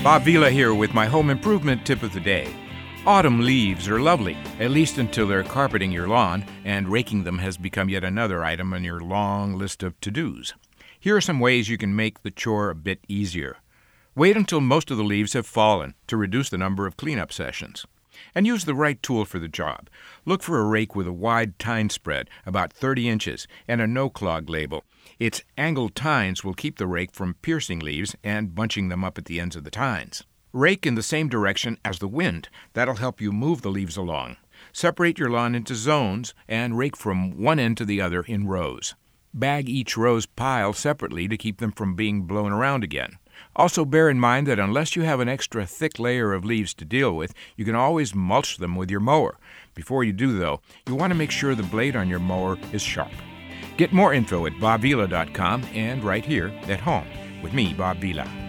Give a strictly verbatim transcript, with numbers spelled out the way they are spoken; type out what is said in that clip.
Bob Vila here with my home improvement tip of the day. Autumn leaves are lovely, at least until they're carpeting your lawn, and raking them has become yet another item on your long list of to-dos. Here are some ways you can make the chore a bit easier. Wait until most of the leaves have fallen to reduce the number of cleanup sessions. And use the right tool for the job. Look for a rake with a wide tine spread, about thirty inches, and a no-clog label. Its angled tines will keep the rake from piercing leaves and bunching them up at the ends of the tines. Rake in the same direction as the wind. That'll help you move the leaves along. Separate your lawn into zones and rake from one end to the other in rows. Bag each row's pile separately to keep them from being blown around again. Also bear in mind that unless you have an extra thick layer of leaves to deal with, you can always mulch them with your mower. Before you do, though, you want to make sure the blade on your mower is sharp. Get more info at bob vila dot com and right here at home with me, Bob Vila.